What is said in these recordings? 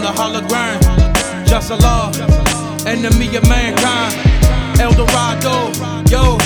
the hologram. Just Allah, enemy of mankind. El Dorado, yo.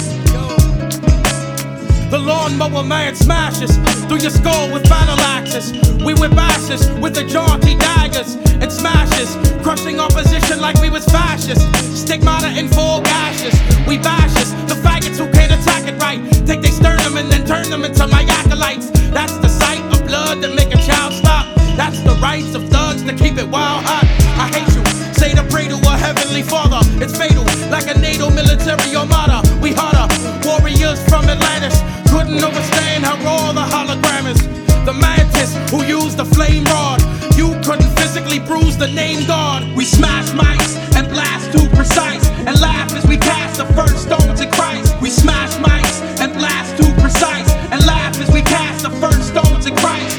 The lawnmower man smashes through your skull with battle axes. We whip ashes with the jaunty daggers and smashes, crushing opposition like we was fascists. Stigmata in full gashes. We bashes the faggots who can't attack it right. Take they sternum and then turn them into my acolytes. That's the sight of blood that make a child stop. That's the rights of thugs to keep it wild hot. I hate you. Say to pray to a heavenly father. It's fatal, like a NATO military armada. We harder, warriors from Atlantis. Couldn't understand how raw the hologram is. The mantis who used the flame rod. You couldn't physically bruise the name God. We smash mics and blast too precise, and laugh as we cast the first stone to Christ. We smash mics and blast too precise, and laugh as we cast the first stone to Christ.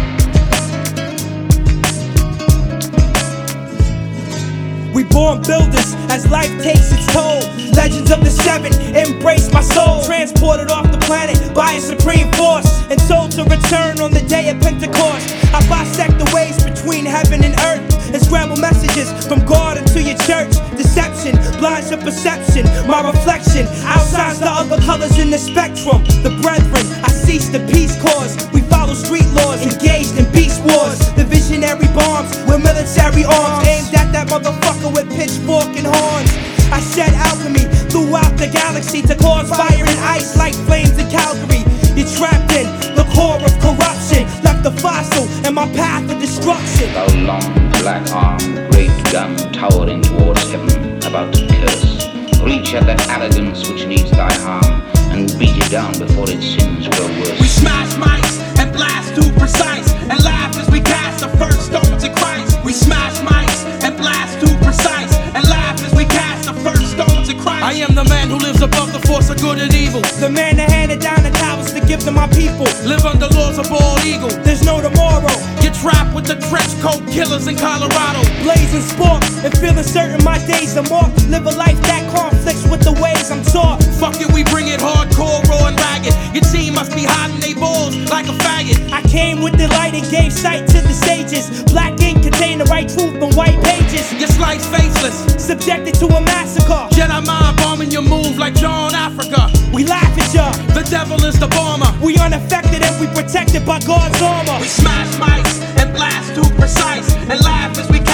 We born builders as life takes its toll. Legends of the Seven embrace my soul. Transported off the planet by a supreme force and told to return on the day of Pentecost. I bisect the ways between heaven and earth and scramble messages from God into your church. Deception blinds your perception. My reflection outshines the other colors in the spectrum. The brethren, I cease the peace cause. We follow street laws, engaged in beast wars. The visionary bombs with military arms aimed at that motherfucker with pitchfork and horns. I shed alchemy throughout the galaxy to cause fire and ice like flames in Calgary. You're trapped in the core of corruption, left the fossil in my path of destruction. Thou long black arm, great gun towering towards heaven, about to curse. Reach at that arrogance which needs thy harm, and beat it down before its sins grow worse. We smash mics and blast too precise, and laugh as we cast the first stone to Christ. We smash mics and blast too precise, and laugh as we cast the first stone to Christ. I am the man who lives above the force of good and evil. The man that handed down the towers to give to my people. Live under laws of bald eagle. There's no tomorrow. Get trapped with the trench coat killers in Colorado. Blazing sport and feeling certain my days are more. Live a life that conflicts with the ways I'm taught. Fuck it, we bring it hardcore, raw and ragged. Your team must be hiding they balls like a faggot. I came with the light and gave sight to the sages. Black ink contained the right truth on white pages. Your slice faceless, subjected to a massacre. Jedi mind bombing your move like John Africa. We laugh at ya. The devil is the bomber. We unaffected and we protected by God's armor. We smash mics and blast too precise, and laugh as we